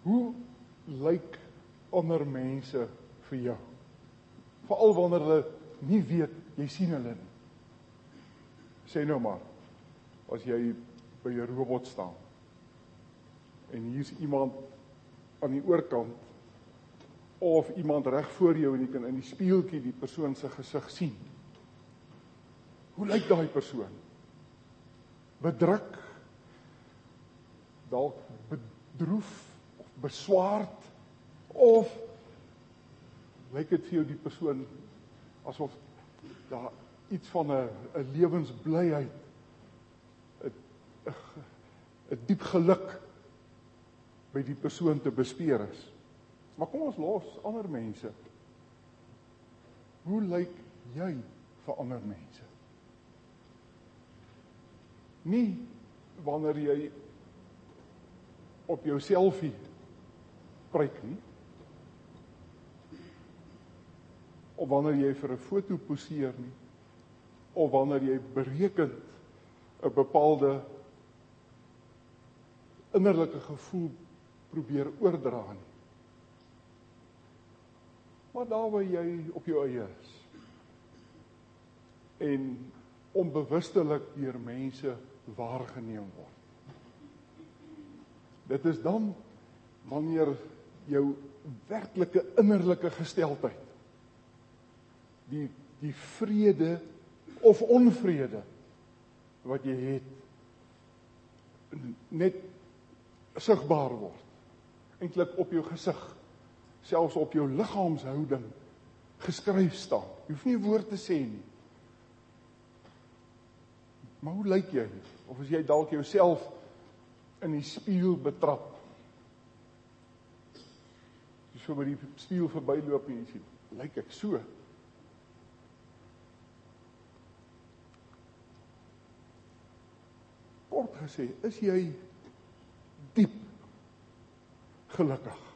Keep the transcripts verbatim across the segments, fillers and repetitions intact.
Hoe lyk ander mense vir jou? Veral wanneer hulle nie weet, jy sien hulle nie. Sê nou maar, as jy by 'n robot staan, en hier is iemand aan die oorkant, of iemand reg voor jou, en jy kan in die spieeltjie die persoon se gesig sien. Hoe lyk daai persoon? Bedruk, dalk bedroef, of beswaard, of lyk dit vir jou die persoon asof daar iets van 'n 'n lewensblyheid, 'n 'n diep geluk by die persoon te bespeer is. Maar kom ons los ander mense. Hoe lyk jy vir ander mense? Nie wanneer jy op jou selfie pryk nie, of wanneer jy vir 'n foto poseer nie, of wanneer jy berekend 'n bepaalde innerlike gevoel probeer oordra nie. Maar daar waar jy op jou eie is, en onbewustelik deur mense waargeneem word. Dit is dan wanneer jou werklike innerlike gesteldheid, die, die vrede of onvrede wat jy het, net sigbaar word. Eintlik op jou gesig, selfs op jou liggaamshouding geskryf staan. Jy hoef nie 'n woord te sê nie. Maar hoe lyk jy? Of as jy dalk jouself in die spieël betrap, jy so by die spieël verbyloop en jy sê, lyk ek so? Kort gesê, is jy diep gelukkig?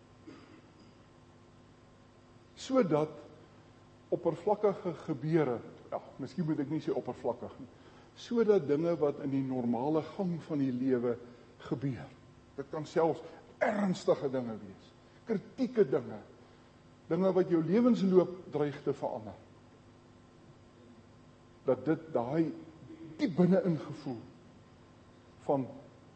Sodat oppervlakkige gebeure, ja, miskien moet ek nie sê oppervlakkig nie, sodat dinge wat in die normale gang van die lewe gebeur, dit kan selfs ernstige dinge wees, kritieke dinge, dinge wat jou lewensloop dreig te verander, dat dit daai diep binne-in gevoel van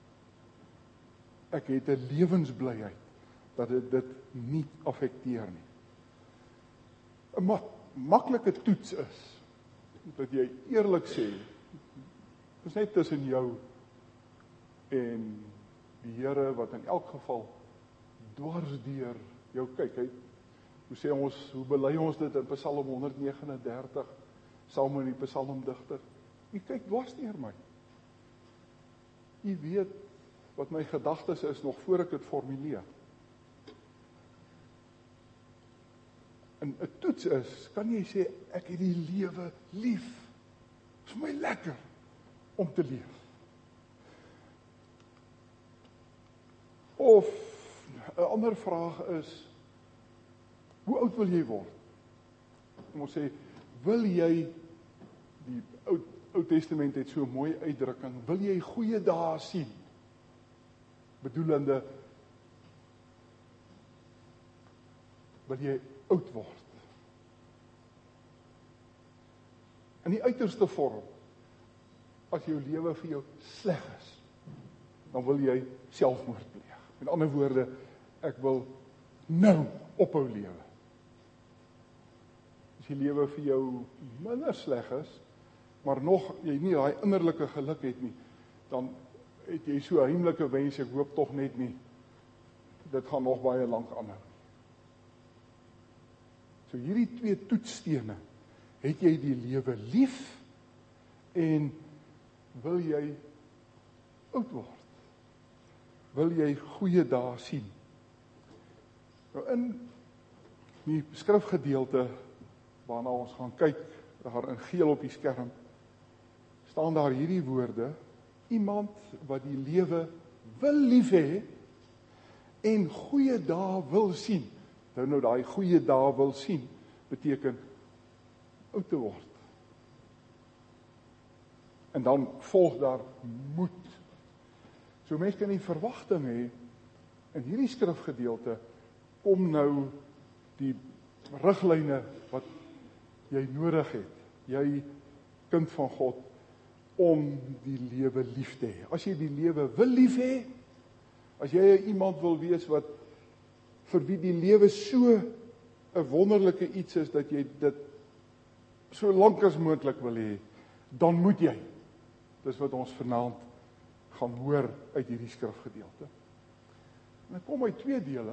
ek het 'n lewensblyheid, dat dit dit nie affekteer nie. 'n mak maklike toets is, dat jy eerlik sê, dis net tussen jou en die Here wat in elk geval dwars deur jou kyk. Hy, hoe sê ons, hoe bely ons dit in Psalm honderd negenendertig, saam met die psalmdigter? Jy kyk dwars deur my. Jy weet wat my gedagtes is nog voor ek dit formuleer. En 'n toets is, kan jy sê, ek het die lewe lief. Dit is vir my lekker om te leef. Of 'n ander vraag is, hoe oud wil jy word? Kom ons sê, wil jy, die Ou, Ou Testament het so 'n mooi uitdrukking, wil jy goeie dae sien? Bedoelende, wil jy oud word? In die uiterste vorm, as jou lewe vir jou sleg is, dan wil jy selfmoord pleeg. Met ander woorde, ek wil nou ophou lewe. As die lewe vir jou minder sleg is, maar nog jy nie daai innerlike geluk het nie, dan het jy so heimlike wens, ek hoop tog net nie, dit gaan nog baie lank ander. So hierdie twee toetsstene, het jy die lewe lief, en wil jy oud word? Wil jy goeie dae sien? Nou in die skrifgedeelte, waarna ons gaan kyk, daar in geel op die skerm, staan daar hierdie woorde, iemand wat die lewe wil lief hê, en goeie dae wil sien. Nou nou daai goeie dae wil sien, beteken oud te word. En dan volg daar moed. So mens kan die verwagting hê, In hierdie skrifgedeelte kom nou die riglyne wat jy nodig het, jy kind van God, om die lewe lief te hê. As jy die lewe wil lief hê, as jy iemand wil wees wat vir wie die lewe so 'n wonderlike iets is, dat jy dit so lank as moontlik wil hê, dan moet jy. Dis wat ons vanaand gaan hoor uit hierdie skrifgedeelte. En dit kom uit twee dele.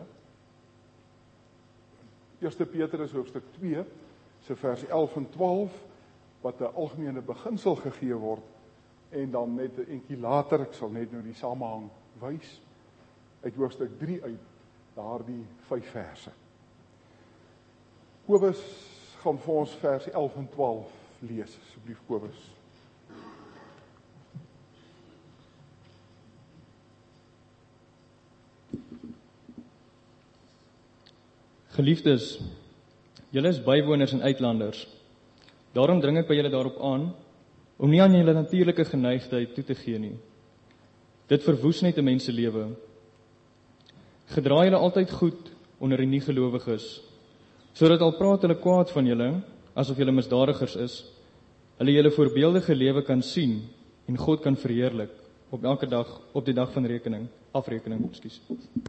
Eerste Petrus hoofstuk twee, so vers elf en twaalf, wat 'n algemene beginsel gegee word, en dan net 'n entjie later, ek sal net nou die samehang wys, uit hoofstuk drie uit, daardie vyf verse. Kobus gaan vir ons vers elf en twaalf lees, asseblief Kobus. Geliefdes, julle is bywoners en uitlanders. Daarom dring ek by julle daarop aan, om nie aan julle natuurlike geneigtheid toe te gee nie. Dit verwoes net 'n mens se lewe. Gedra julle altyd goed onder die nie-gelowiges, sodat al praat hulle kwaad van julle, asof julle misdadigers is, hulle julle voorbeeldige lewe kan sien, en God kan verheerlik, op elke dag, op die dag van rekening, afrekening, ekskuus.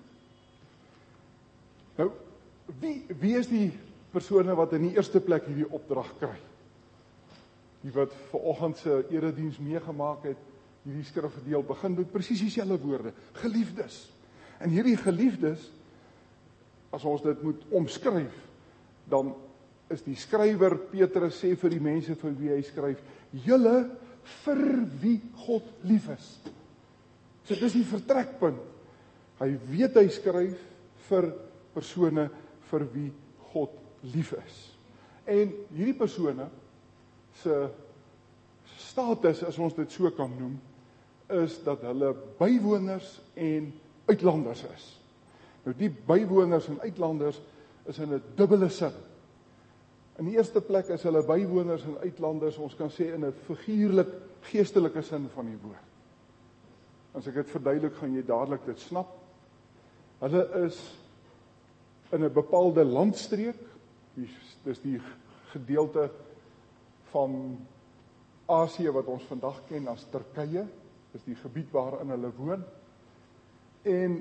Nou, wie, wie is die persone wat in die eerste plek hierdie opdrag kry? Die wat vanoggend se erediens meegemaak het, hierdie skrifgedeel begin met presies dieselfde woorde, geliefdes. En hierdie geliefdes, as ons dit moet omskryf, dan is die skrywer Petrus sê vir die mense vir wie hy skryf, julle vir wie God lief is. So dis die vertrekpunt. Hy weet hy skryf vir persone vir wie God lief is. En hierdie persone se status, as ons dit so kan noem, is dat hulle bywoners en uitlanders is. Nou die bywoners en uitlanders is in 'n dubbele sin. In die eerste plek is hulle bywoners en uitlanders, ons kan sê in 'n figuurlik geestelike sin van die woord. As ek dit verduidelik, gaan jy dadelik dit snap. Hulle is in 'n bepaalde landstreek, dis die gedeelte van Asië wat ons vandag ken as Turkye, dis die gebied waarin hulle woon. En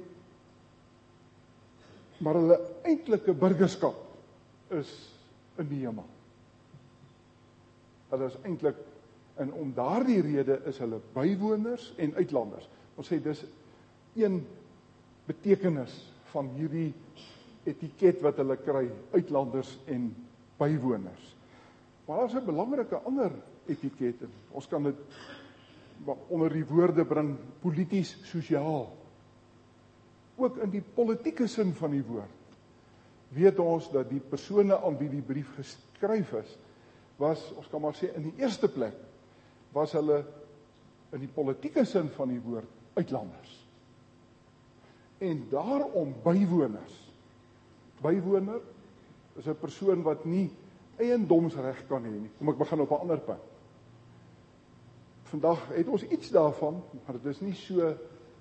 maar hulle eintlike burgerskap is in die hemel. Hulle is eintlik, en om daardie rede is hulle bywoners en uitlanders. Ons sê dis een betekenis van hierdie etiket wat hulle kry, uitlanders en bywoners. Maar daar is 'n belangrike ander etiket, en ons kan dit onder die woorde bring, polities, sosiaal. Ook in die politieke sin van die woord, weet ons dat die persone aan wie die brief geskryf is, was, ons kan maar sê, in die eerste plek, was hulle in die politieke sin van die woord, uitlanders. En daarom bywoners. Bywoner is 'n persoon wat nie eiendomsreg kan hê nie. Kom ek begin op 'n ander punt. Vandag het ons iets daarvan, maar dit is nie so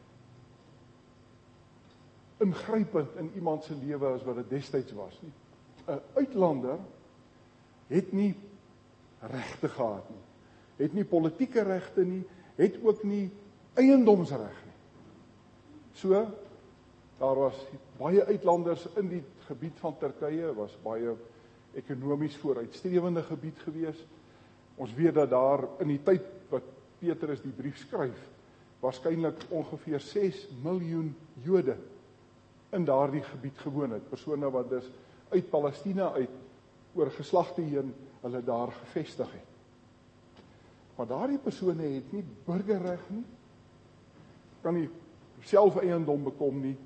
ingrypend in iemand se lewe as wat dit destyds was nie. 'n Uitlander het nie regte gehad nie. Het nie politieke regte nie, het ook nie eiendomsreg nie. So, daar was baie uitlanders in die gebied van Turkye, was baie ekonomies vooruitstrewende gebied gewees. Ons weet dat daar in die tyd wat Petrus die brief skryf, waarskynlik ongeveer ses miljoen Jode in daardie gebied gewoon het. Persone wat dus uit Palestina uit oor geslagte heen hulle daar gevestig het. Maar daardie persone het nie burgerreg nie, kan nie self eiendom bekom nie,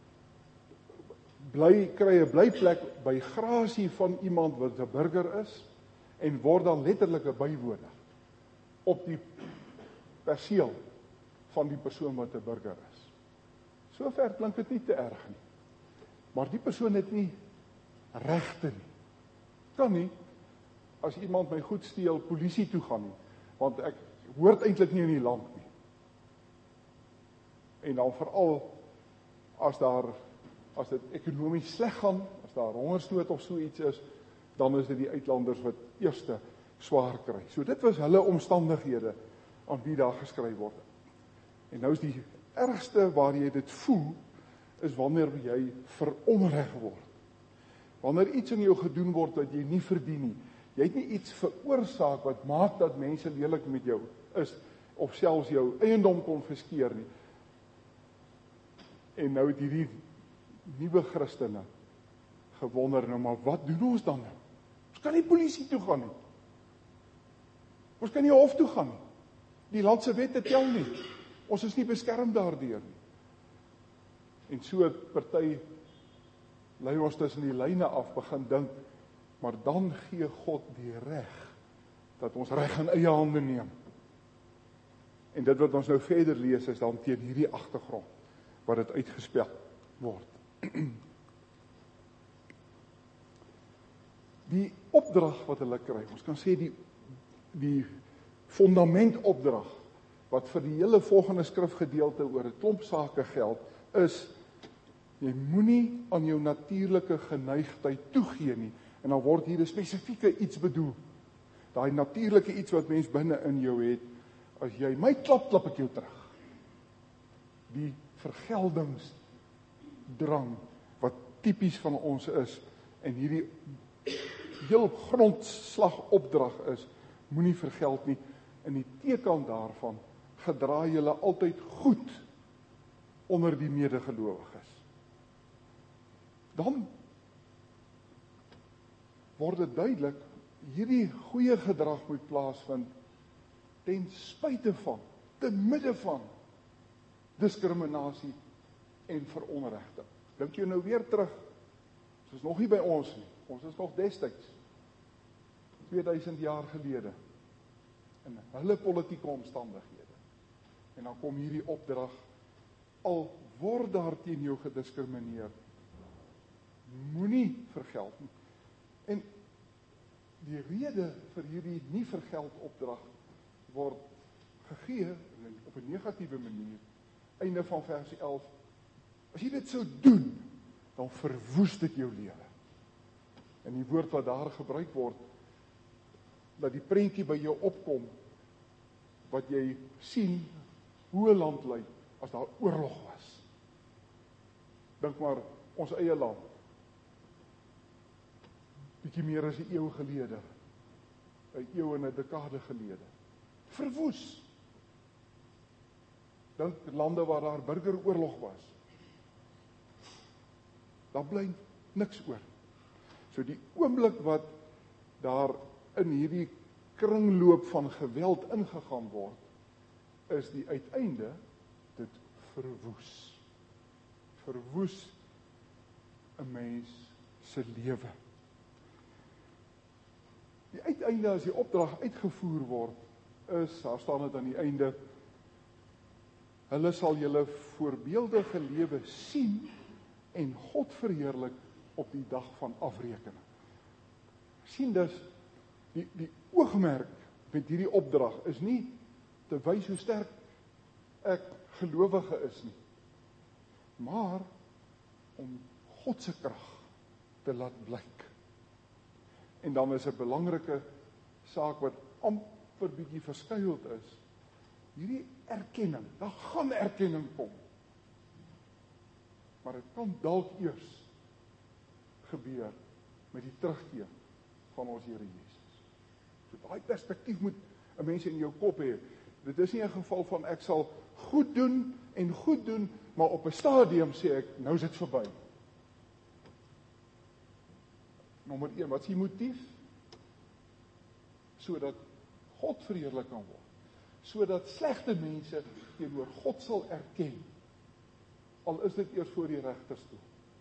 bly, kry 'n blyplek by grasie van iemand wat 'n burger is, en word dan letterlik 'n bywoner op die perseel van die persoon wat 'n burger is. So ver klink dit nie te erg nie. Maar die persoon het nie regte nie. Kan nie, as iemand my goed steel, polisie toe gaan nie, want ek hoort eintlik nie in die land nie. En dan veral as daar as dit ekonomies sleg gaan, as daar hongersnood of so iets is, dan is dit die uitlanders wat eerste swaar kry. So dit was hulle omstandighede aan wie daar geskryf word. En nou is die ergste waar jy dit voel, is wanneer jy veronreg word. Wanneer iets in jou gedoen word wat jy nie verdien nie. Jy het nie iets veroorsaak wat maak dat mense lelik met jou is, of selfs jou eiendom konfiskeer nie. En nou het hierdie nuwe Christene gewonder, nou maar wat doen ons dan nou? Ons kan nie polisie toe gaan nie. Ons kan nie hof toe gaan nie. Die landse wette tel nie. Ons is nie beskerm daardeur nie. En so party lei ons tussen die lyne af begin dink, maar dan gee God die reg dat ons reg in eie hande neem. En dit wat ons nou verder lees is dan teen hierdie agtergrond wat dit uitgespel word. Die opdrag wat hulle kry, ons kan sê die die fundamentopdrag wat vir die hele volgende skrifgedeelte oor 'n klomp sake geld, is jy moenie aan jou natuurlike geneigtheid toegee nie. En dan word hier 'n spesifieke iets bedoel. Daai natuurlike iets wat mens binne in jou het, as jy my klap, klap ek jou terug. Die vergeldingsdrang wat tipies van ons is en hierdie heel grondslag opdrag is, moenie vergeld nie. In die teken daarvan gedra julle altyd goed onder die medegelowiges. Dan word dit duidelik, hierdie goeie gedrag moet plaasvind ten spyte van, te midde van diskriminasie en veronregting. Dink jy nou weer terug, ons is nog nie by ons nie, ons is nog destyds, tweeduisend jaar gelede, in hulle politieke omstandighede. En dan kom hierdie opdrag, al word daar teen jou gediskrimineer, moenie vergeld nie. En die rede vir hierdie nie vergeld opdrag word gegee op 'n negatiewe manier. Einde van vers elf. As jy dit sou doen, dan verwoes dit jou lewe. En die woord wat daar gebruik word, dat die prentjie by jou opkom, wat jy sien hoe 'n land lyk as daar oorlog was. Dink maar ons eie land. Bietjie meer as 'n eeu gelede, 'n eeu en 'n dekade gelede. Verwoes. Dink lande waar daar burgeroorlog was. Daar bly niks oor. So die oomblik wat daar in hierdie kringloop van geweld ingegaan word, is die uiteinde dit verwoes. Verwoes 'n mens se lewe. Die uiteinde as die opdrag uitgevoer word, is, daar staan dit aan die einde, hulle sal julle voorbeeldige lewe sien en God verheerlik op die dag van afrekening. Sien dus, die, die oogmerk met hierdie opdrag is nie te wys hoe sterk ek gelowige is nie, maar om God se krag te laat blyk. En dan is 'n belangrike saak wat amper bietjie verskuild is, hierdie erkenning, daar gaan erkenning kom. Maar dit kan dalk eers gebeur met die terugkeer van ons Here Jesus. So daai perspektief moet 'n mens in jou kop hê. Dit is nie 'n geval van ek sal goed doen en goed doen, maar op 'n stadium sê ek, nou is dit verby. Nommer een, wat is die motief? Sodat God verheerlik kan word. Sodat slegte mense teenoor God sal erken. Al is dit eers voor die regterstoel.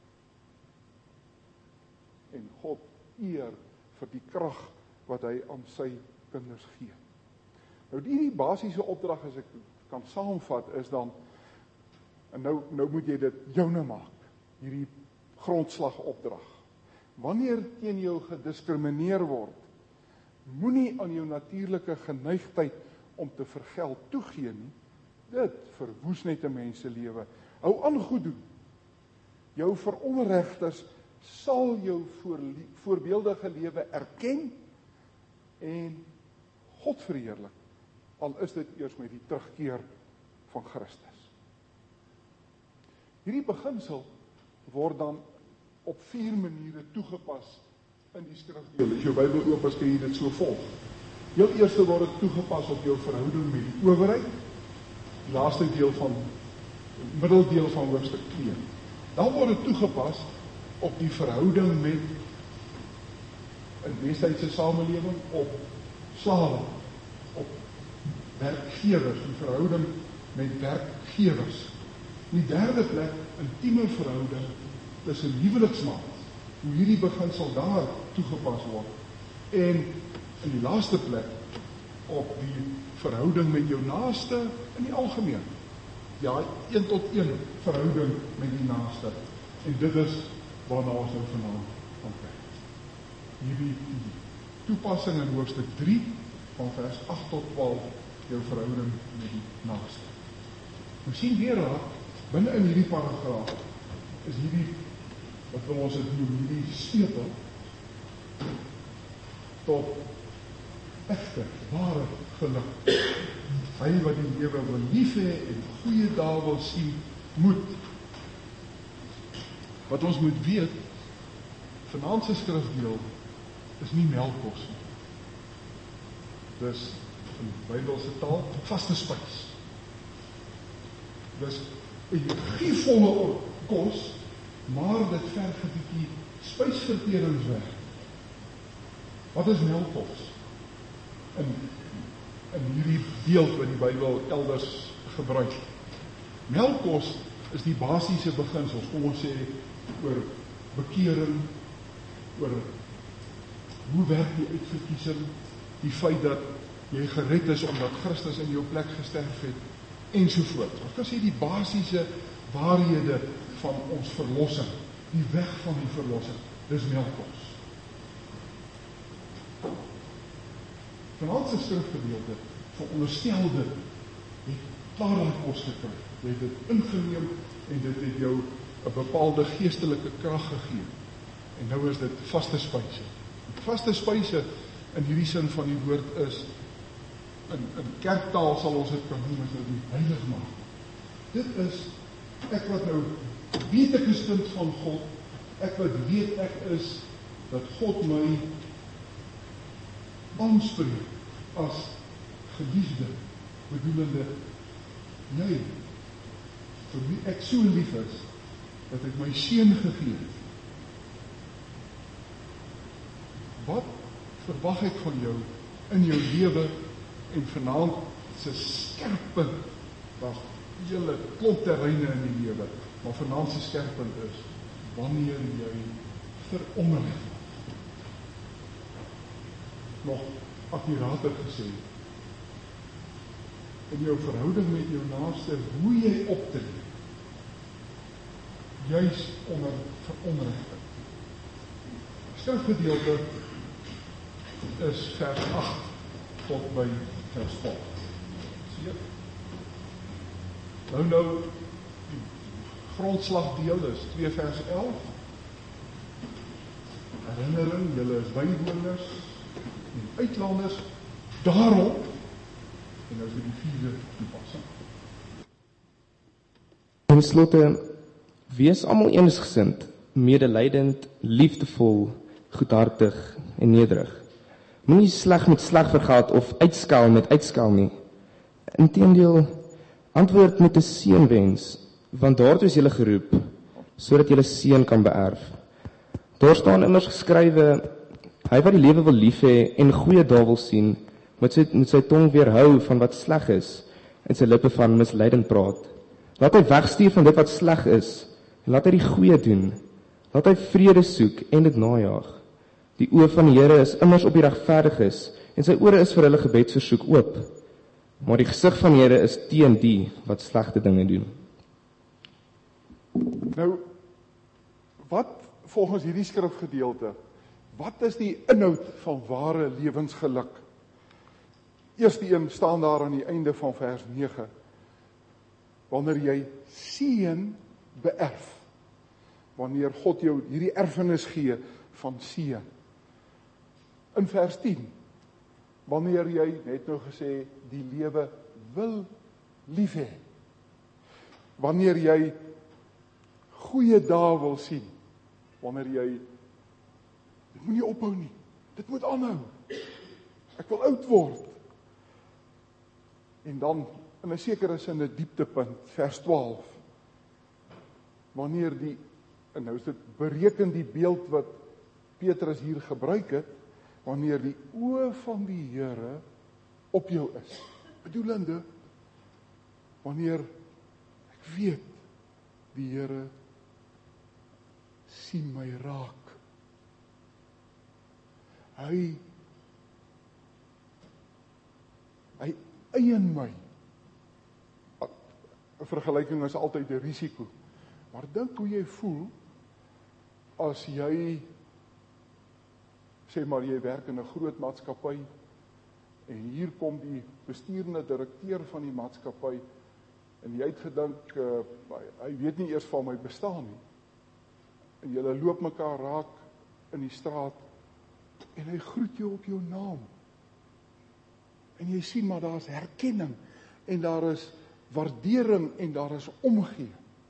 En God eer vir die krag wat hy aan sy kinders gee. Nou die basiese opdrag, as ek kan saamvat, is dan, en nou, nou moet jy dit joune maak, hierdie grondslag opdrag. Wanneer teen jou gediskrimineer word, moenie aan jou natuurlike geneigtheid om te vergeld toegee nie. Dit verwoes net 'n mens se lewe. Hou aan goed doen. Jou veronregters sal jou voorbeeldige lewe erken en God verheerlik, al is dit eers met die terugkeer van Christus. Hierdie beginsel word dan op vier maniere toegepas in die skrifdele. As jou Bybel oop is, kan jy dit so volg. Heel eerste word dit toegepas op jou verhouding met die owerheid, die laaste deel van, middeldeel van hoofstuk twee. Dan word dit toegepas op die verhouding met in westydse samelewing, op slawe, op werkgewers, die verhouding met werkgewers. In die derde plek, intieme verhouding tussen huweliksmaats, hoe hierdie beginsel daar toegepas word. En in die laaste plek, op die verhouding met jou naaste in die algemeen. Ja, een tot een verhouding met die naaste. En dit is waarna ons nou vanaand van kyk. Hierdie toepassing in hoofstuk drie, van vers agt tot twaalf, jou verhouding met die naaste. Ons sien weer raak, binne in hierdie paragraaf, is hierdie, wat wil ons het noem, hierdie sleutel, tot echte, ware geluk. Hy wat die lewe wil lief hê en goeie dae wil sien, moet. Wat ons moet weet, vanaand se skrifdeel is nie melkkos nie. Dis in Bybelse taal vaste spys. Dis 'n gievolle kos, maar dit verg 'n bietjie spysverterings weg. Wat is melkkos? In, in hierdie beeld wat die Bybel elders gebruik. Melkkos is die basiese beginsels, kom ons sê, oor bekering, oor hoe werk die uitverkiesing, die feit dat jy gered is omdat Christus in jou plek gesterf het, ensovoort. Ons kan sê die basiese waarhede van ons verlossing, die weg van die verlossing, dis melkkos. Vanaand se skrifgedeelte veronderstel dit, jy het klare kos gekry, jy het dit ingeneem en dit het jou 'n bepaalde geestelike krag gegee. En nou is dit vaste spyse. Vaste spyse in hierdie sin van die woord is, in, in kerktaal sal ons dit kan noem as nou die heiligmaking. Dit is, ek wat nou weet ek is kind van God, ek wat weet ek is, dat God my aanspreek as geliefde, bedoelende, jy, vir wie ek so lief is, dat ek my seun gegee het. Wat verwag ek van jou in jou lewe en vanaand se skerpunt, daar hele klop terreine in die lewe, maar vanaand se skerpunt is, wanneer jy veronder. Nog akkurater gesê, in jou verhouding met jou naaste, hoe jy optree, juis onder veronderrigting. Skrifgedeelte is vers agt tot by vers twaalf. Sien? Nou nou, die grondslagdeel is twee vers elf. Herinnering, julle is bywoners en uitlanders, daarom, en nou is die vierde toepassing. In slotte, wees almal eensgesind, medelydend, liefdevol, goedhartig en nederig. Moenie sleg met sleg vergeld of uitskel met uitskel nie. Inteendeel, antwoord met 'n seënwens, want daartoe is julle geroep, sodat julle seën kan beerf. Daar staan immers geskrywe, hy wat die lewe wil lief hê en goeie dae wil sien, moet sy, moet sy tong weerhou van wat sleg is en sy lippe van misleidend praat. Laat hy wegstuur van dit wat sleg is, en laat hy die goeie doen. Laat hy vrede soek en dit najaag. Die oë van die Here is immers op die regverdiges, en sy ore is vir hulle gebedsversoek oop. Maar die gesig van die Here is teen die wat slegte dinge doen. Nou, wat volgens hierdie skrifgedeelte, wat is die inhoud van ware lewensgeluk? Eerste een staan daar aan die einde van vers nege. Wanneer jy seën beerf. wanneer God jou hierdie erfenis gee van seën. In vers tien, wanneer jy net nou gesê die lewe wil lief hê, wanneer jy goeie dae wil sien, wanneer jy, dit moet nie ophou nie, dit moet aanhou, ek wil oud word, en dan in 'n sekere sin 'n dieptepunt, vers twaalf, wanneer die, en nou is dit bereken die beeld wat Petrus hier gebruik het, wanneer die oë van die Here op jou is, bedoelende, wanneer ek weet, die Here sien my raak, hy hy eien my. 'n Vergelyking is altyd 'n risiko, maar dink hoe jy voel as jy, sê maar jy werk in 'n groot maatskappy en hier kom die bestuurende direkteur van die maatskappy en jy het gedink uh, hy weet nie eers van my bestaan nie. En julle loop mekaar raak in die straat en hy groet jou op jou naam. En jy sien maar daar is herkenning en daar is waardering en daar is omgee.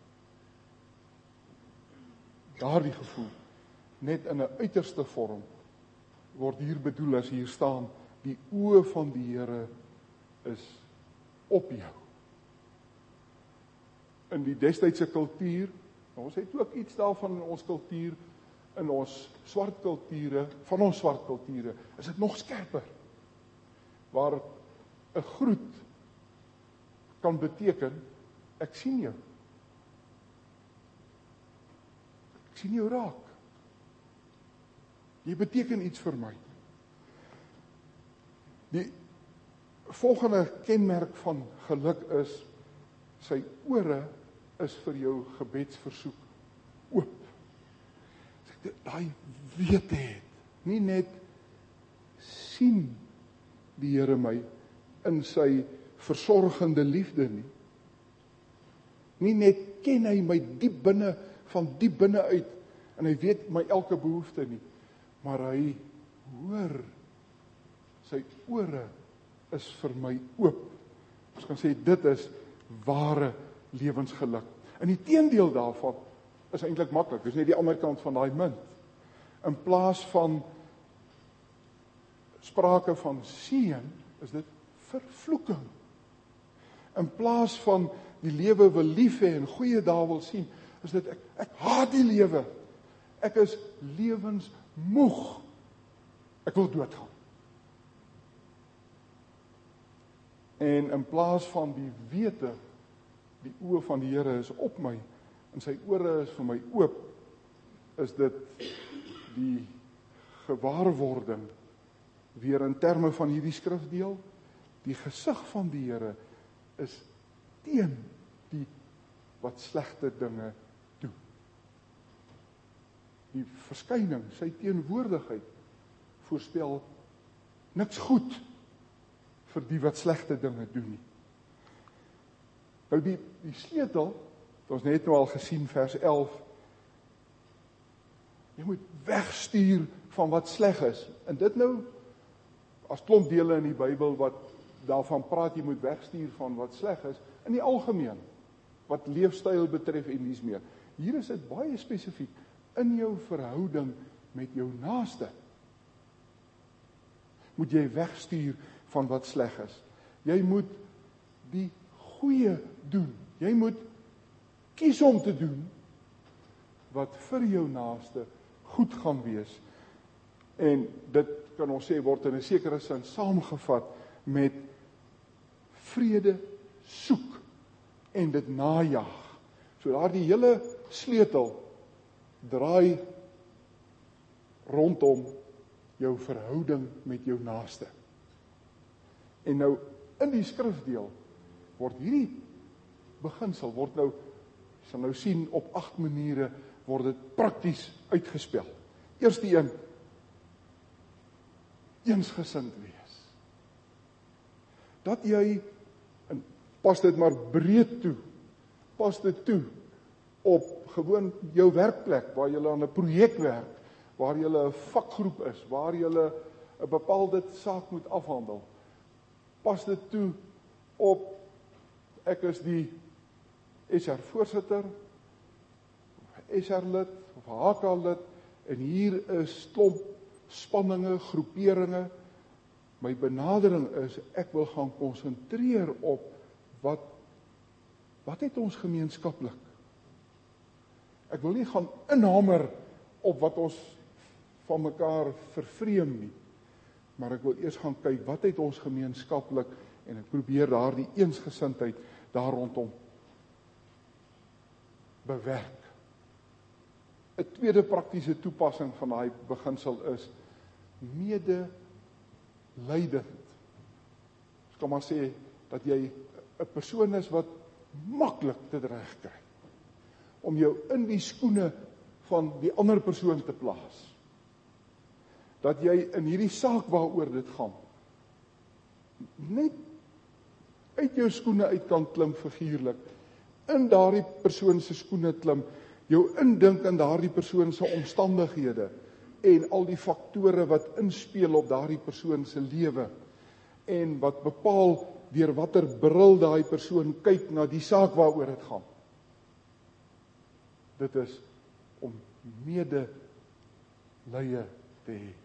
Daardie gevoel, net in 'n uiterste vorm, word hier bedoel as hier staan, die oë van die Here is op jou. In die destydse kultuur, ons het ook iets daarvan in ons kultuur, in ons swart kulture, van ons swart kulture, is dit nog skerper, waar 'n groet kan beteken, ek sien jou. Ek sien jou raak. Jy beteken iets vir my. Die volgende kenmerk van geluk is, sy ore is vir jou gebedsversoek oop. As ek daai wete het, nie net sien die Here my in sy versorgende liefde nie. Nie net ken hy my diep binne, van diep binne uit, en hy weet my elke behoefte nie, maar hy hoor, sy ore is vir my oop. Ons kan sê, dit is ware lewensgeluk. En die teendeel daarvan is eintlik maklik, dis net die ander kant van daai munt. In plaas van sprake van seën, is dit vervloeking. In plaas van die lewe wil lief hê en goeie dae wil sien, is dit ek, ek haat die lewe. Ek is lewensmoeg. Ek wil doodgaan. En in plaas van die wete, die oë van die Here is op my, en sy ore is vir my oop, is dit die gewaarwording, weer in terme van hierdie skrifdeel, die gesig van die Here is teen die wat slegte dinge doen. Die verskyning, sy teenwoordigheid, voorspel niks goed vir die wat slegte dinge doen nie. Nou die, die sleutel, het ons net nou al gesien, vers elf, jy moet wegstuur van wat sleg is. En dit nou, as klomp dele in die Bybel wat daarvan praat, jy moet wegstuur van wat sleg is, in die algemeen, wat leefstyl betref en dies meer. Hier is dit baie spesifiek, in jou verhouding met jou naaste, moet jy wegstuur van wat sleg is. Jy moet die goeie doen. Jy moet kies om te doen wat vir jou naaste goed gaan wees. En dit kan ons sê word in 'n sekere sin saamgevat met vrede soek en dit najag. So daardie hele sleutel draai rondom jou verhouding met jou naaste. En nou in die skrifdeel word hierdie beginsel word nou, sal nou sien op agt maniere word dit prakties uitgespel. Eerste een, eensgesind wees. Dat jy, en pas dit maar breed toe, pas dit toe, op gewoon jou werkplek, waar jy aan 'n projek werk, waar jy 'n vakgroep is, waar jy 'n bepaalde saak moet afhandel. Pas dit toe op, ek is die S R voorsitter, S R lid, of H K lid, en hier is klomp spanninge, groeperinge. My benadering is, ek wil gaan konsentreer op, wat, wat het ons gemeenskaplik? Ek wil nie gaan inhamer op wat ons van mekaar vervreem nie, maar ek wil eers gaan kyk, wat het ons gemeenskaplik, en ek probeer daar die eensgesindheid daar rondom bewerk. 'n Tweede praktiese toepassing van daai beginsel is medelydend. Ek kan maar sê dat jy 'n persoon is wat maklik dit reg kry om jou in die skoene van die ander persoon te plaas. Dat jy in hierdie saak waaroor dit gaan, net uit jou skoene uit kan klim figuurlik, in daardie persoon se skoene klim, jou indink in daardie persoon se omstandighede en al die faktore wat inspeel op daardie persoon se lewe en wat bepaal deur watter bril daai persoon kyk na die saak waaroor dit gaan. Dit is om medelee te hê.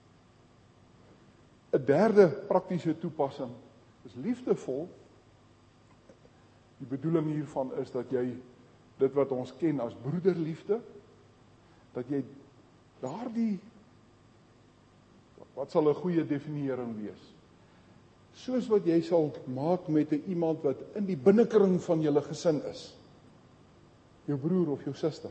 'n Derde praktiese toepassing is liefdevol. Die bedoeling hiervan is dat jy dit wat ons ken as broederliefde, dat jy daardie, wat sal 'n goeie definiering wees? Soos wat jy sal maak met 'n iemand wat in die binnekring van julle gesin is, jou broer of jou suster,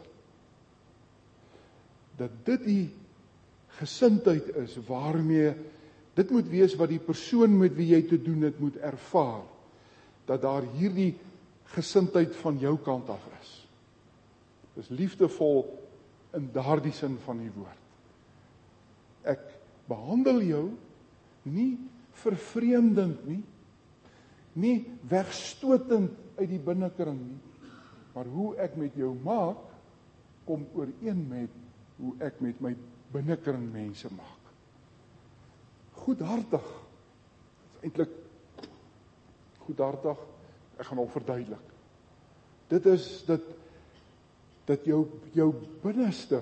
dat dit die gesindheid is waarmee, dit moet wees wat die persoon met wie jy te doen het moet ervaar, dat daar hierdie gesindheid van jou kant af is. Dis liefdevol in daardie sin van die woord. Ek behandel jou nie vervreemdend nie, nie wegstotend uit die binnekring nie, maar hoe ek met jou maak, kom ooreen met hoe ek met my binnekring mense maak. Goedhartig, dit is eintlik goedhartig, ek gaan hom verduidelik. Dit is dat dat jou jou binneste,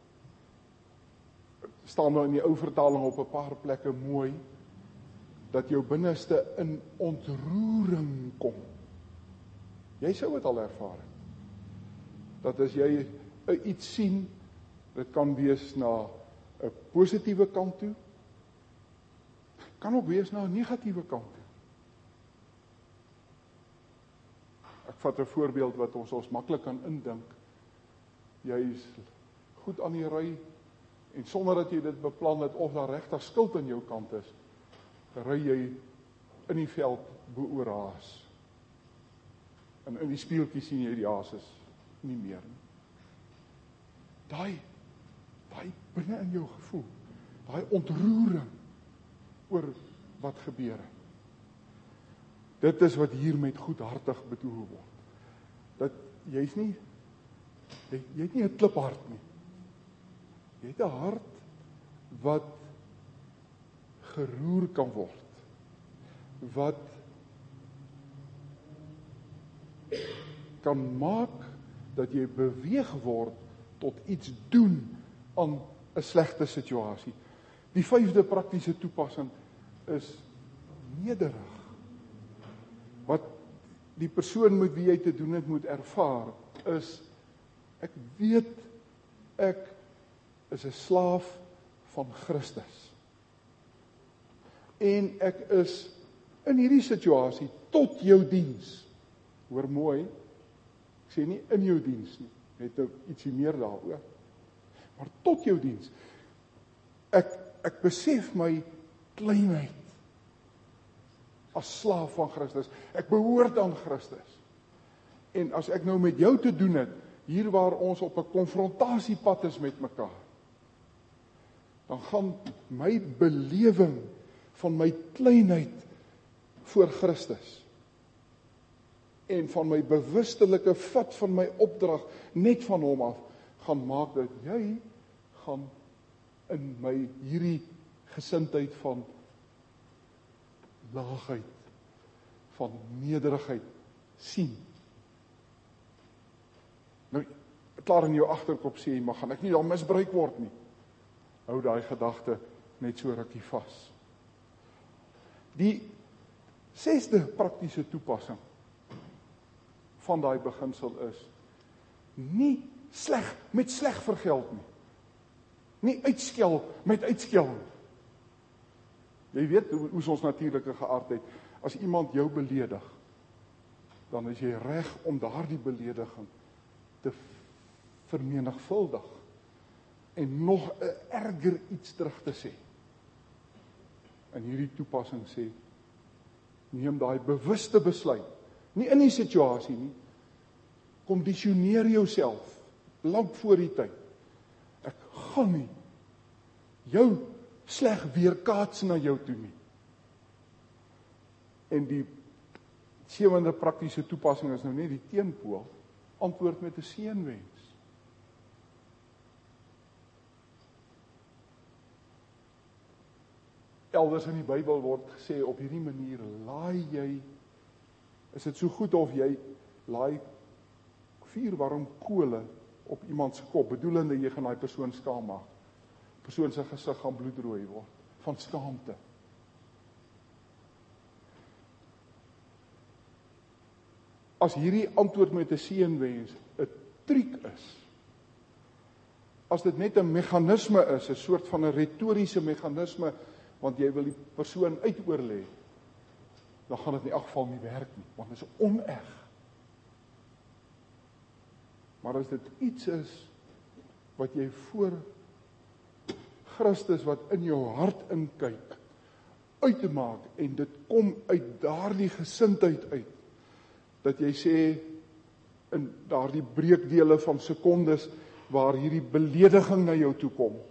staan nou in die ou vertaling op 'n paar plekke mooi, dat jou binneste in ontroering kom. Jy sou dit al ervaar het. Dat as jy iets sien, dit kan wees na 'n positiewe kant toe, kan ook wees na 'n negatiewe kant toe. Ek vat 'n voorbeeld wat ons ons maklik kan indink. Jy is goed aan die ry, en sonder dat jy dit beplan het of daar regtig skuld aan jou kant is, ry jy in die veld beoorhaas. En in die spieeltjie sien jy die haas nie meer nie. Daai, daai binne in jou gevoel, daai ontroering oor wat gebeur het. Dit is wat hier met goedhartig bedoel word. Dat jy's nie, jy, jy het nie 'n kliphart nie. Jy het 'n hart wat geroer kan word. Wat kan maak dat jy beweeg word tot iets doen aan 'n slegte situasie. Die vyfde praktiese toepassing is nederig. Wat die persoon met wie jy te doen het moet ervaar, is, ek weet, ek is 'n slaaf van Christus. En ek is in hierdie situasie tot jou diens. Hoor mooi, ek sê nie in jou diens nie, net nou ietsie meer daaroor. Maar tot jou diens. Ek, ek besef my kleinheid as slaaf van Christus. Ek behoort aan Christus. En as ek nou met jou te doen het, hier waar ons op 'n konfrontasiepad is met mekaar, dan gaan my belewing van my kleinheid voor Christus en van my bewustelike vat van my opdrag net van hom af, gaan maak dat jy gaan in my hierdie gesindheid van laagheid, van nederigheid sien. Nou, klaar in jou agterkop sê, maar gaan ek nie daar misbruik word nie. Hou daai gedagte net so rukkie vas. Die sesde praktiese toepassing van daai beginsel is, nie sleg met sleg vergeld nie. Nie uitskel met uitskel nie. Jy weet hoe, hoe is ons natuurlike geaardheid. As iemand jou beledig, dan is jy reg om daardie belediging te vermenigvuldig en nog 'n erger iets terug te sê. En hierdie toepassing sê, neem daai bewuste besluit, nie in die situasie nie, kondisioneer jouself, lank voor die tyd. Ek gaan nie jou sleg weerkaats na jou toe nie. En die sewende praktiese toepassing is nou net die teenpool, antwoord met 'n seënwens. Elders in die Bybel word gesê, op hierdie manier laai jy, is dit so goed of jy laai vuurwarm kole op iemand se kop, bedoelende jy gaan daai persoon skaam maak. Persoon se gesig gaan bloedrooi word, van skaamte. As hierdie antwoord met 'n seënwens 'n triek is, as dit net 'n meganisme is, 'n soort van 'n retoriese meganisme, want jy wil die persoon uitoorlê, dan gaan dit in elk geval nie werk nie, want dit is oneg. Maar as dit iets is wat jy voor Christus wat in jou hart inkyk, uit te maak, en dit kom uit daardie gesindheid uit, dat jy sê, in daardie breekdele van sekondes, waar hierdie belediging na jou toe kom,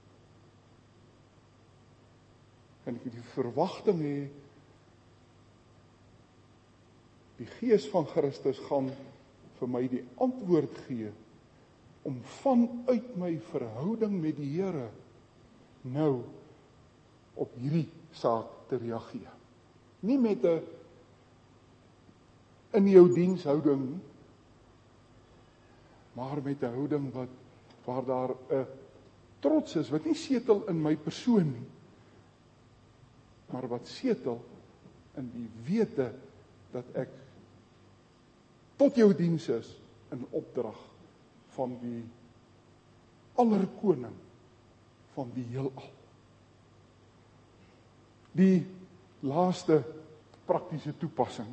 en ek die verwagting hê, die Gees van Christus gaan vir my die antwoord gee, om vanuit my verhouding met die Here, nou, op hierdie saak te reageer. Nie met 'n in jou dienshouding nie, maar met 'n houding wat, waar daar 'n trots is, wat nie setel in my persoon nie, maar wat setel in die wete, dat ek tot jou diens is, in opdrag van die allerkoning van die heelal. Die laaste praktiese toepassing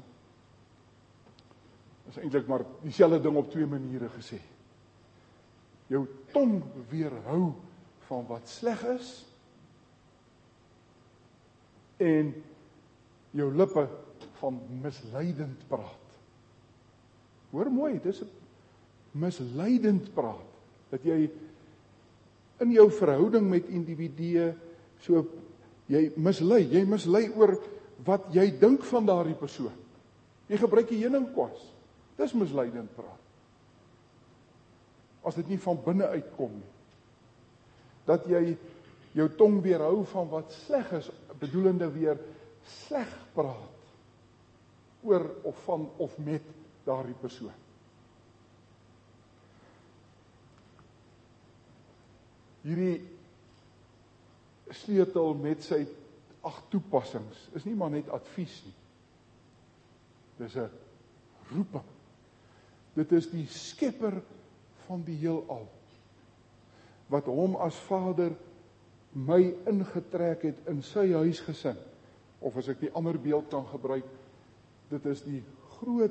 is eintlik maar dieselfde ding op twee maniere gesê. Jou tong weerhou van wat sleg is, en jou lippe van misleidend praat. Hoor mooi, dis 'n misleidend praat, dat jy in jou verhouding met individue, so, jy mislei, jy mislei oor wat jy dink van daardie persoon. Jy gebruik die heuningkwas, dis misleidend praat. As dit nie van binne uitkom nie. Dat jy jou tong weerhou van wat sleg is, bedoelende weer sleg praat, oor of van of met daardie persoon. Hierdie sleutel met sy agt toepassings is nie maar net advies nie. Dis 'n roeping. Dit is die skepper van die heelal, wat hom as Vader my ingetrek het in sy huisgesin, of as ek die ander beeld kan gebruik, dit is die groot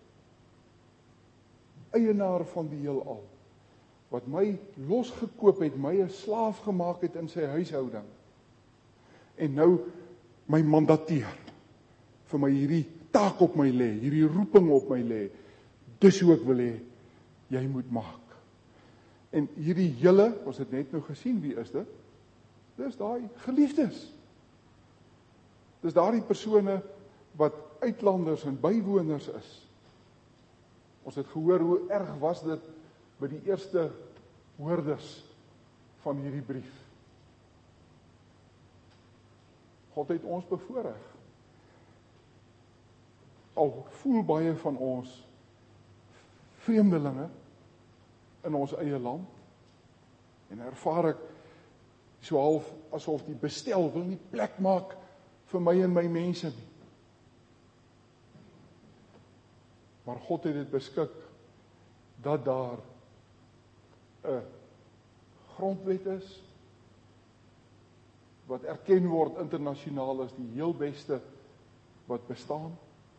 eienaar van die heelal, wat my losgekoop het, my 'n slaaf gemaak het in sy huishouding, en nou my mandateer, vir my hierdie taak op my lê, hierdie roeping op my lê, dis hoe ek wil hê, jy moet maak. En hierdie hele, ons het net nou gesien, wie is dit? Dis daai geliefdes. Dis daardie persone wat uitlanders en bywoners is, Ons het gehoor hoe erg was dit by die eerste hoorders van hierdie brief. God het ons bevoorreg. Al voel baie van ons vreemdelinge in ons eie land, en ervaar ek so half asof die bestel wil nie plek maak vir my en my mense nie. Maar God het dit beskik dat daar 'n grondwet is wat erken word internasionaal as die heel beste wat bestaan.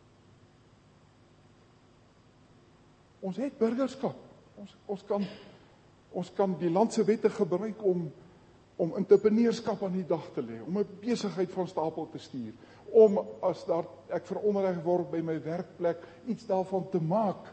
Ons het burgerskap. Ons ons kan ons kan die land se wette gebruik om om entrepreneurskap aan die dag te lê, om 'n besigheid van stapel te stuur, om as daar ek veronderrig word by my werkplek iets daarvan te maak.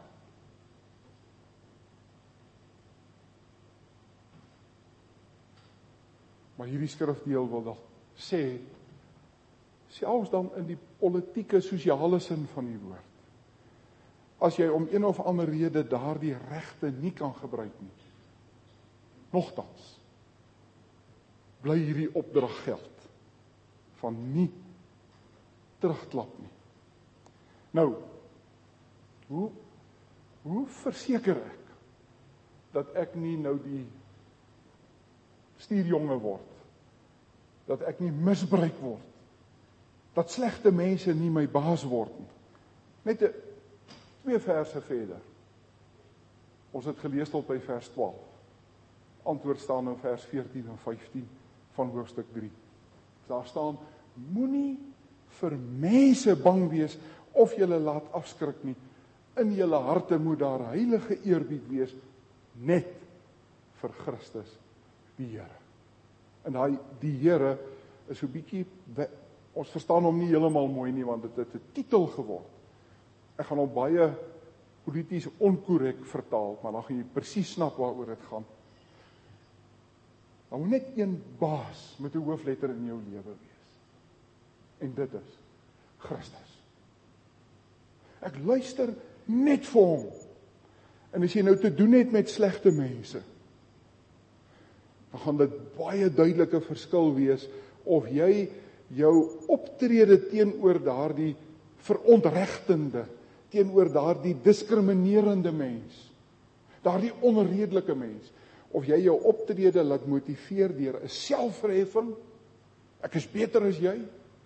Maar hierdie skrifdeel wil dan sê, selfs dan in die politieke, sosiale sin van die woord, as jy om een of ander rede daardie regte nie kan gebruik nie, nogtans, bly hierdie opdrag geld, van nie terugklap nie. Nou, hoe, hoe verseker ek, dat ek nie nou die stuurjonge word, dat ek nie misbruik word, dat slegte mense nie my baas word nie. Net 'n twee verse verder. Ons het gelees tot by vers twaalf. Antwoord staan in vers veertien en vyftien van hoofstuk drie. Daar staan, moenie vir mense bang wees of julle laat afskrik nie. In julle harte moet daar heilige eerbied wees, net vir Christus die Here. En daai die Here is so bietjie, ons verstaan hom nie heeltemal mooi nie, want dit het 'n titel geword. Ek gaan hom baie polities onkorrek vertaal, maar dan gaan jy presies snap waaroor dit gaan. Daar moet net een baas met 'n hoofletter in jou lewe wees. En dit is Christus. Ek luister net vir hom. En as jy nou te doen het met slegte mense, dan gaan dit baie duidelike verskil wees of jy jou optrede teenoor daardie verontregtende, teenoor daardie diskriminerende mens, daardie onredelike mens, of jy jou optrede laat motiveer deur 'n selfverheffing, ek is beter as jy,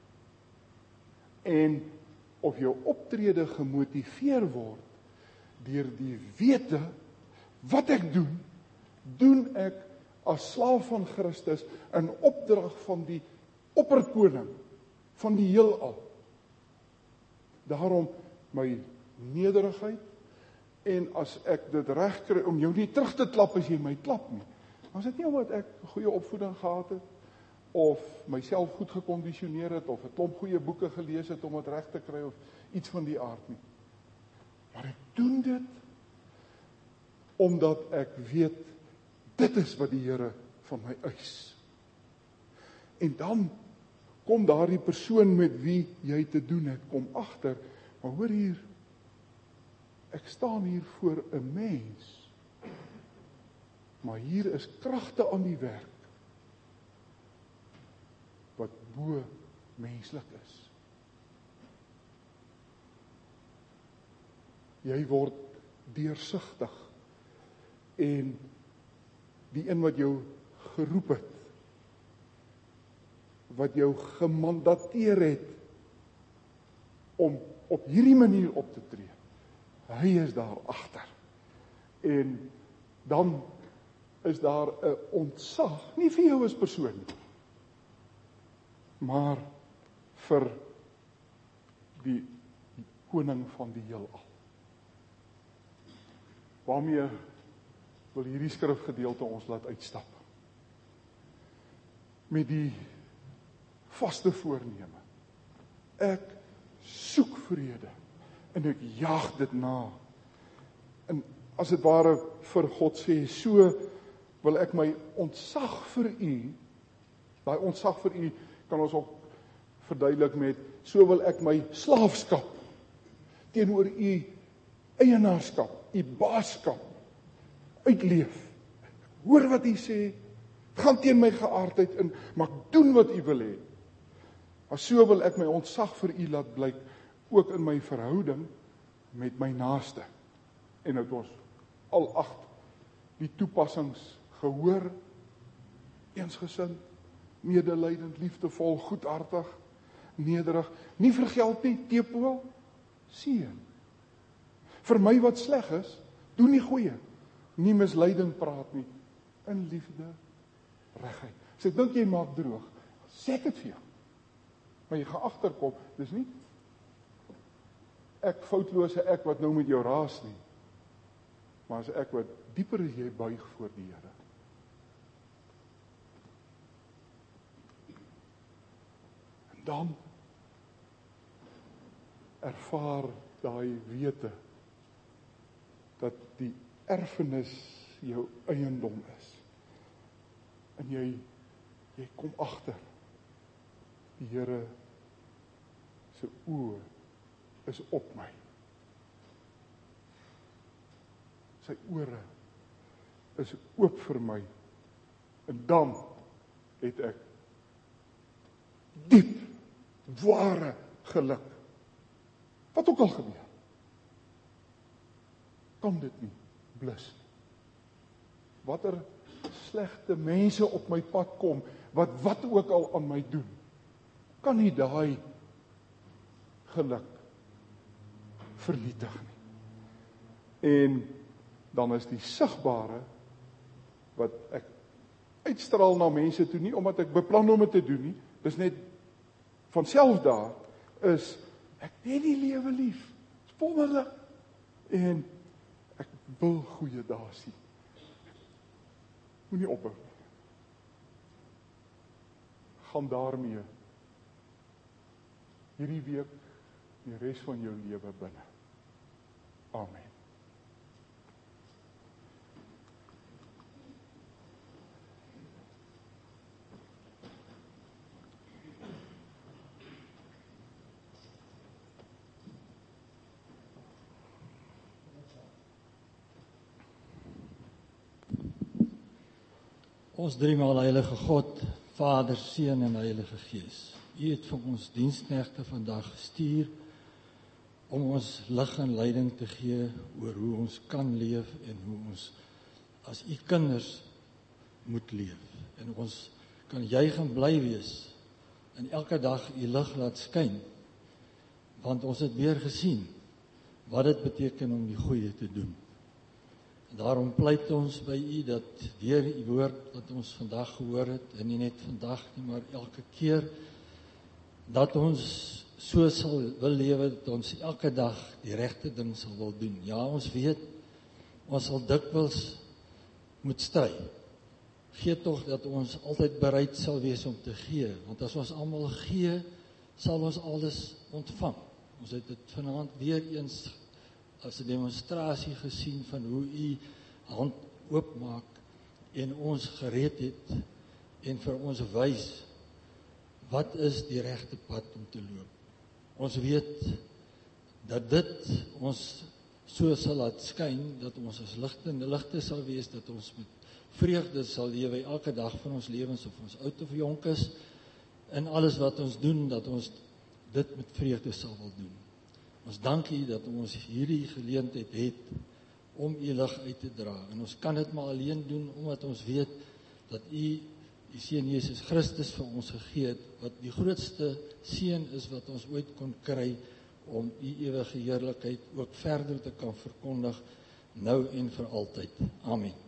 en of jou optrede gemotiveer word deur die wete, wat ek doen, doen ek as slaaf van Christus in opdrag van die opperkoning van die heelal. Daarom my nederigheid, en as ek dit reg kry om jou nie terug te klap as jy my klap nie, dan is dit nie omdat ek goeie opvoeding gehad het, of myself goed gekondisioneer het, of 'n klomp goeie boeke gelees het om dit reg te kry, of iets van die aard nie. Maar ek doen dit omdat ek weet, dit is wat die Here van my eis. En dan kom daardie persoon met wie jy te doen het, kom agter, maar hoor hier, ek staan hier voor 'n mens, maar hier is kragte aan die werk, wat bo menslik is. Jy word deursigtig, en die een wat jou geroep het, wat jou gemandateer het, om op hierdie manier op te tree, hy is daar agter. En dan is daar 'n ontzag, nie vir jou as persoon nie, maar vir die koning van die heelal. Waarmee wil hierdie skrifgedeelte ons laat uitstap? Met die vaste voorneme. Ek soek vrede, en ek jaag dit na. En as dit ware vir God sê, so wil ek my ontzag vir u, daai ontzag vir u kan ons ook verduidelik met, so wil ek my slaafskap teenoor u eienaarskap, u baaskap uitleef. Hoor wat u sê, het gaan teen my geaardheid in, maar ek doen wat u wil hê. Maar so wil ek my ontzag vir u laat blyk, ook in my verhouding met my naaste. En het ons al agt die toepassings gehoor, eensgesind, medelydend, liefdevol, goedhartig, nederig, nie vir geld nie, teepoel, seën. Vir my wat sleg is, doen die goeie, nie misleiding praat nie, in liefde, regheid. As ek dink jy maak droog, sê ek het vir jou, maar jy gaan agterkom, dis nie ek foutlose ek wat nou met jou raas nie, maar as ek wat dieper as jy buig voor die Here. En dan ervaar daai wete dat die erfenis jou eiendom is. En jy jy kom agter die Here se oë is op my. Sy ore is oop vir my. En dan het ek diep, ware geluk. Wat ook al gebeur, kan dit nie blus nie. Wat er slegte mense op my pad kom, wat wat ook al aan my doen, kan nie daai geluk vernietig nie. En dan is die sigbare wat ek uitstraal na mense toe, nie omdat ek beplan om dit te doen nie, dis net van self daar, is ek het die lewe lief, is wonderlik, en ek wil goeie dae sien. Moenie ophou nie. Gaan daarmee hierdie week die res van jou lewe binne. Amen. Ons driemaal heilige God, Vader, Seun en Heilige Gees. U het vir ons diensknegte vandag gestuur om ons lig en leiding te gee oor hoe ons kan leef en hoe ons as u kinders moet leef. En ons kan juig en bly wees en elke dag u lig laat skyn, want ons het weer gesien wat dit beteken om die goeie te doen. Daarom pleit ons by u dat deur u woord wat ons vandag gehoor het, en nie net vandag nie, maar elke keer, dat ons so sal wil lewe, dat ons elke dag die regte ding sal wil doen. Ja, ons weet, ons sal dikwels moet stry. Gee tog dat ons altyd bereid sal wees om te gee, want as ons almal gee, sal ons alles ontvang. Ons het dit vanaand weer eens as 'n demonstrasie gesien van hoe u hand oopmaak en ons gereed het en vir ons wys wat is die regte pad om te loop. Ons weet dat dit ons so sal laat skyn, dat ons as ligte en ligte sal wees, dat ons met vreugde sal lewe elke dag van ons lewens, of ons oud of jonk is, in alles wat ons doen, dat ons dit met vreugde sal wil doen. Ons dank u dat ons hierdie geleentheid het om u lig uit te dra. En ons kan dit maar alleen doen, omdat ons weet dat u die Seun Jesus Christus vir ons gegee het, wat die grootste seën is wat ons ooit kon kry, om u ewige heerlikheid ook verder te kan verkondig, nou en vir altyd. Amen.